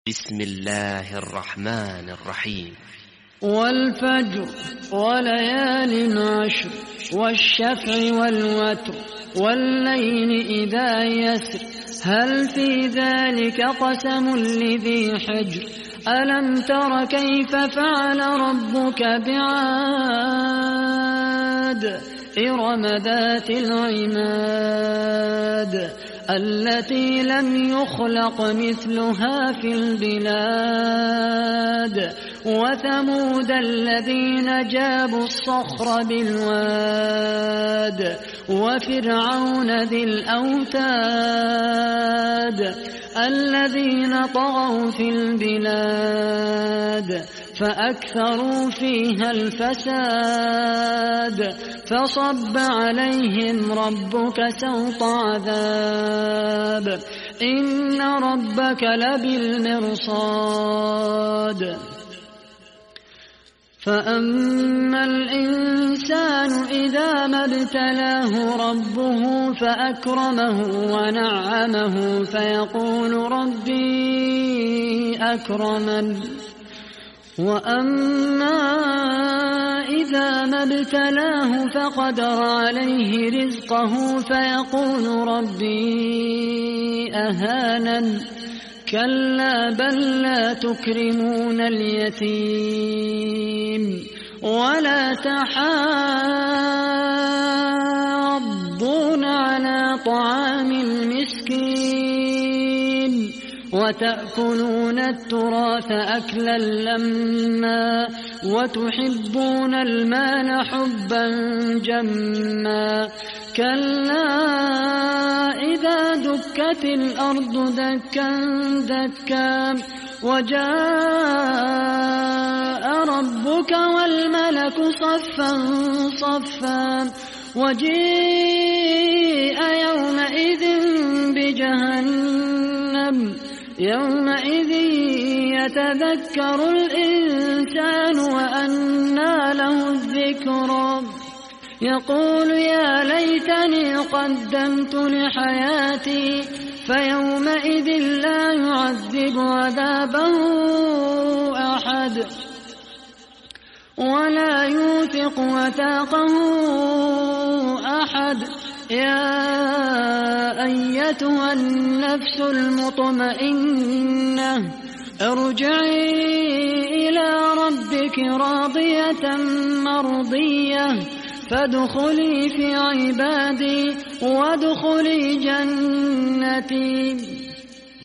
بسم الله الرحمن الرحيم. والفجر وليال عشر والشفع والوتر والليل إذا يسر هل في ذلك قسم لذي حجر ألم تر كيف فعل ربك بعاد إرم ذات العماد التي لم يخلق مثلها في البلاد وثمود الذين جابوا الصخر بالواد وفرعون ذي الأوتاد الذين طغوا في البلاد فأكثروا فيها الفساد فصب عليهم ربك سوط عذاب إن ربك لبالمرصاد فأما الإنسان إذا ما ابتلاه ربه فأكرمه ونعمه فيقول ربي أكرمن وأما إذا ما ابتلاه فقدر عليه رزقه فيقول ربي أهانن كلا بل لا تكرمون اليتيم ولا تحاضون على طعام المسكين وتأكلون التراث أكلا لما وتحبون المال حبا جما كلا إذا دكت الأرض دكا دكا وجاء ربك والملك صفا صفا وجيء يومئذ بجهنم يومئذ يتذكر الإنسان وأنى له الذكرى يقول يا ليتني قدمت لحياتي فيومئذ لا يعذب عذابه أحد ولا يوثق وثاقه أحد يا أيتها النفس المطمئنة ارجعي إلى ربك راضية مرضية فادخلي في عبادي وادخلي جنتي.